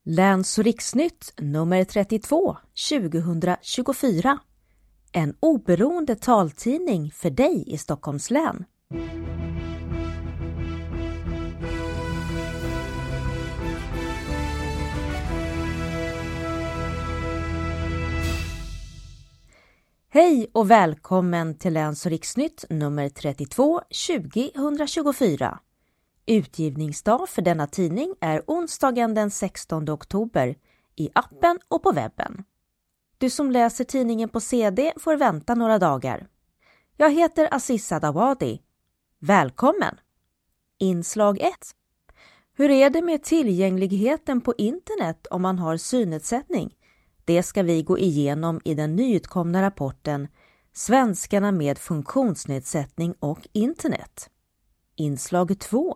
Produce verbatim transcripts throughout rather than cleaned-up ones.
Läns- och riksnytt nummer trettiotvå tjugohundratjugofyra. En oberoende taltidning för dig i Stockholms län. Hej och välkommen till Läns- och riksnytt nummer trettiotvå tjugohundratjugofyra. Utgivningsdag för denna tidning är onsdagen den sextonde oktober i appen och på webben. Du som läser tidningen på C D får vänta några dagar. Jag heter Aziza Dawadi. Välkommen! Inslag ett. Hur är det med tillgängligheten på internet om man har synnedsättning? Det ska vi gå igenom i den nyutkomna rapporten Svenskarna med funktionsnedsättning och internet. Inslag två.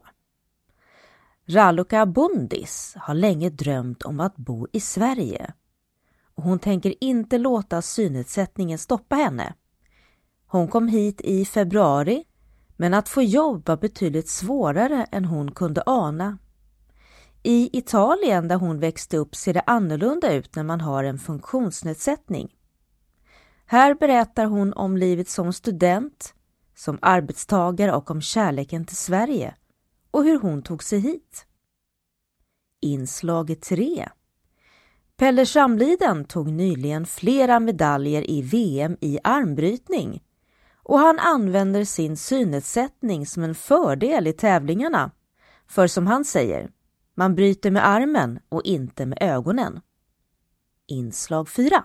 Raluca Bundis har länge drömt om att bo i Sverige. Och hon tänker inte låta synnedsättningen stoppa henne. Hon kom hit i februari, men att få jobb var betydligt svårare än hon kunde ana. I Italien där hon växte upp ser det annorlunda ut när man har en funktionsnedsättning. Här berättar hon om livet som student, som arbetstagare och om kärleken till Sverige och hur hon tog sig hit. Inslag tre. Pelle Schamliden tog nyligen flera medaljer i V M i armbrytning och han använder sin synnedsättning som en fördel i tävlingarna. För som han säger, man bryter med armen och inte med ögonen. Inslag fyra.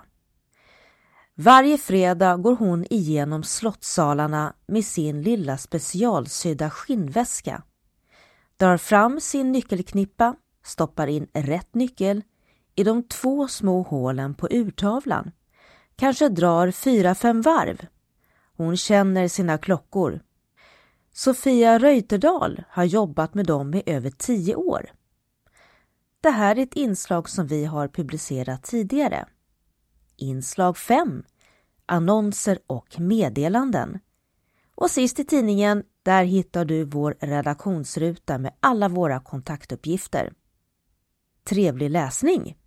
Varje fredag går hon igenom slottssalarna med sin lilla specialsydda skinnväska. Drar fram sin nyckelknippa, stoppar in rätt nyckel i de två små hålen på urtavlan. Kanske drar fyra, fem varv. Hon känner sina klockor. Sofia Reuterdahl har jobbat med dem i över tio år. Det här är ett inslag som vi har publicerat tidigare. Inslag fem. Annonser och meddelanden. Och sist i tidningen, där hittar du vår redaktionsruta med alla våra kontaktuppgifter. Trevlig läsning!